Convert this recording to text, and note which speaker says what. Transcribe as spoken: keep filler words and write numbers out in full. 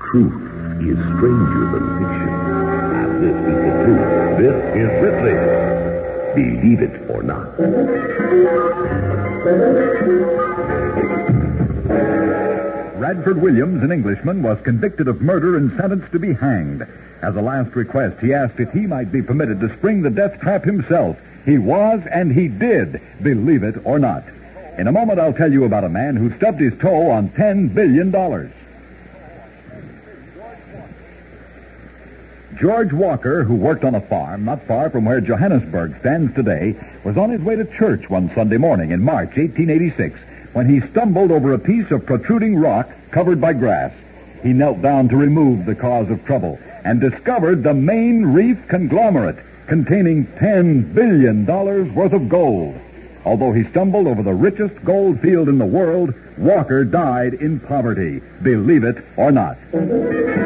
Speaker 1: Truth is stranger than fiction. And this is the truth. This is Ripley. Believe it or not.
Speaker 2: Radford Williams, an Englishman, was convicted of murder and sentenced to be hanged. As a last request, he asked if he might be permitted to spring the death trap himself. He was, and he did, believe it or not. In a moment, I'll tell you about a man who stubbed his toe on ten billion dollars. George Walker, who worked on a farm not far from where Johannesburg stands today, was on his way to church one Sunday morning in March eighteen eighty-six when he stumbled over a piece of protruding rock covered by grass. He knelt down to remove the cause of trouble and discovered the main reef conglomerate containing ten billion dollars worth of gold. Although he stumbled over the richest gold field in the world, Walker died in poverty. Believe it or not.